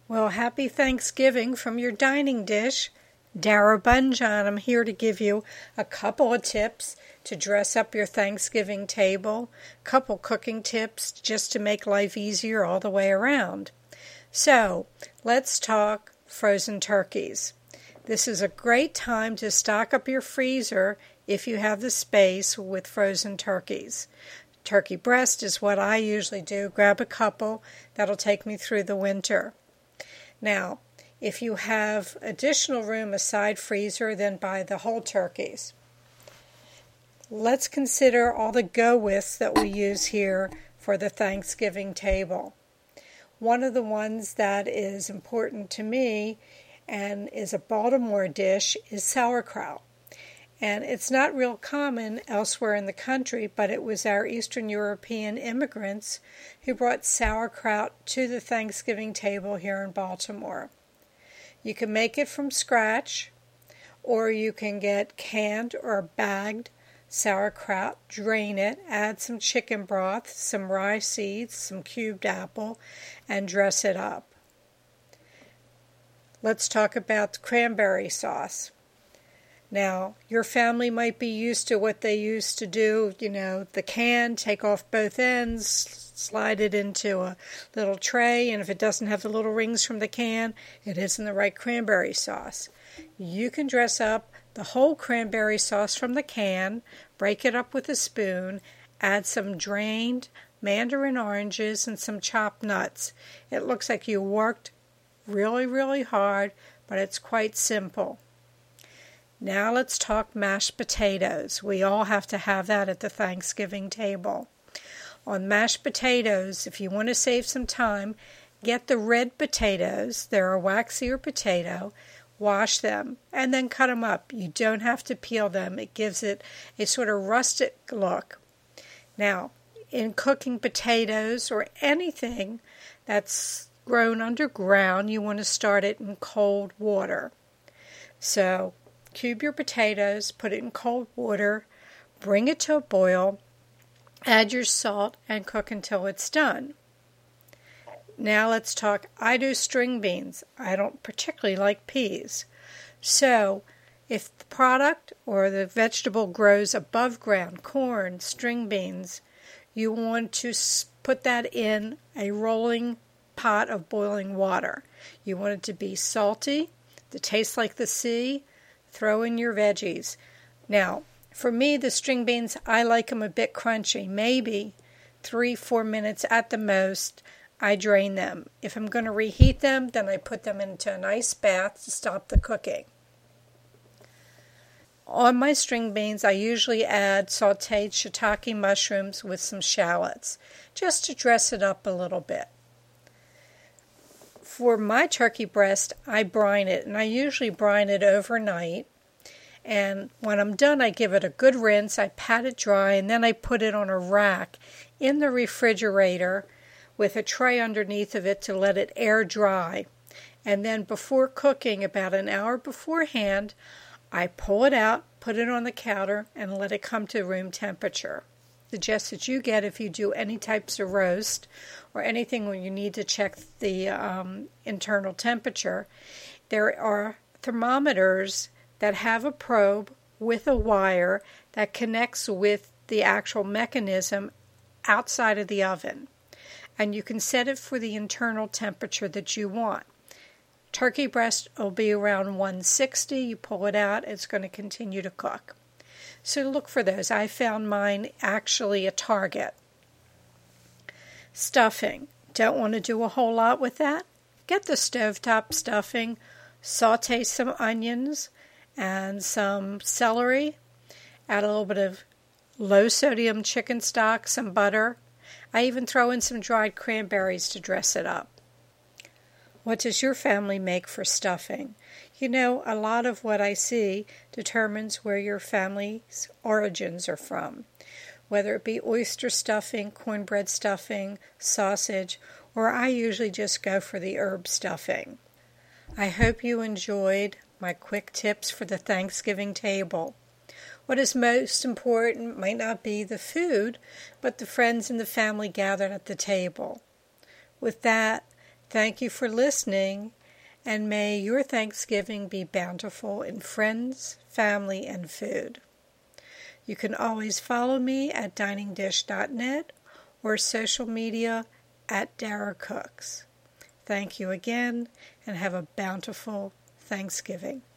Well, happy Thanksgiving from your dining dish. Dara Bunjon. I'm here to give you a couple of tips to dress up your Thanksgiving table, a couple cooking tips just to make life easier all the way around. So, let's talk frozen turkeys. This is a great time to stock up your freezer if you have the space with frozen turkeys. Turkey breast is what I usually do. Grab a couple. That'll take me through the winter. Now, if you have additional room aside freezer, then buy the whole turkeys. Let's consider all the go-withs that we use here for the Thanksgiving table. One of the ones that is important to me and is a Baltimore dish is sauerkraut. And it's not real common elsewhere in the country, but it was our Eastern European immigrants who brought sauerkraut to the Thanksgiving table here in Baltimore. You can make it from scratch, or you can get canned or bagged sauerkraut, drain it, add some chicken broth, some rye seeds, some cubed apple, and dress it up. Let's talk about the cranberry sauce. Now, your family might be used to what they used to do, the can, take off both ends, slide it into a little tray, and if it doesn't have the little rings from the can, it isn't the right cranberry sauce. You can dress up the whole cranberry sauce from the can, break it up with a spoon, add some drained mandarin oranges and some chopped nuts. It looks like you worked really, really hard, but it's quite simple. Now let's talk mashed potatoes. We all have to have that at the Thanksgiving table. On mashed potatoes, if you want to save some time, get the red potatoes. They're a waxier potato. Wash them and then cut them up. You don't have to peel them. It gives it a sort of rustic look. Now, in cooking potatoes or anything that's grown underground, you want to start it in cold water. So, cube your potatoes, put it in cold water, bring it to a boil, add your salt, and cook until it's done. Now let's talk, I do string beans. I don't particularly like peas. So if the product or the vegetable grows above ground, corn, string beans, you want to put that in a rolling pot of boiling water. You want it to be salty, to taste like the sea. Throw in your veggies. Now, for me, the string beans, I like them a bit crunchy. Maybe 3-4 minutes at the most, I drain them. If I'm going to reheat them, then I put them into an ice bath to stop the cooking. On my string beans, I usually add sautéed shiitake mushrooms with some shallots, just to dress it up a little bit. For my turkey breast, I brine it, and I usually brine it overnight. And when I'm done, I give it a good rinse, I pat it dry, and then I put it on a rack in the refrigerator with a tray underneath of it to let it air dry. And then before cooking, about an hour beforehand, I pull it out, put it on the counter, and let it come to room temperature. Suggest that you get if you do any types of roast or anything where you need to check the internal temperature. There are thermometers that have a probe with a wire that connects with the actual mechanism outside of the oven. And you can set it for the internal temperature that you want. Turkey breast will be around 160. You pull it out, it's going to continue to cook. So look for those. I found mine actually at Target. Stuffing. Don't want to do a whole lot with that? Get the stovetop stuffing. Saute some onions and some celery. Add a little bit of low-sodium chicken stock, some butter. I even throw in some dried cranberries to dress it up. What does your family make for stuffing? A lot of what I see determines where your family's origins are from, whether it be oyster stuffing, cornbread stuffing, sausage, or I usually just go for the herb stuffing. I hope you enjoyed my quick tips for the Thanksgiving table. What is most important might not be the food, but the friends and the family gathered at the table. With that, Thank you for listening, and may your Thanksgiving be bountiful in friends, family, and food. You can always follow me at diningdish.net or social media at Dara Cooks. Thank you again, and have a bountiful Thanksgiving.